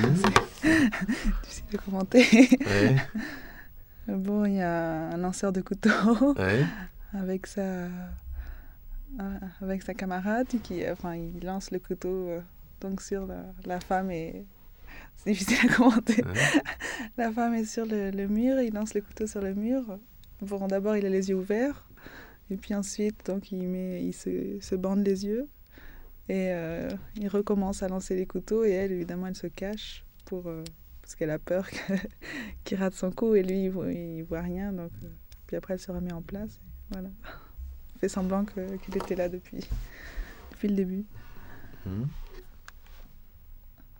difficile de commenter. Ouais. Bon, il y a un lanceur de couteau Ouais. avec sa camarade il lance le couteau donc sur la femme et c'est difficile à commenter. Ouais. La femme est sur le mur, il lance le couteau sur le mur. Bon, d'abord il a les yeux ouverts et puis ensuite donc il se bande les yeux et il recommence à lancer les couteaux et elle évidemment elle se cache parce qu'elle a peur qu'il rate son coup et lui il voit rien donc puis après elle se remet en place et voilà. Il fait semblant qu'il était là depuis le début. Mhm.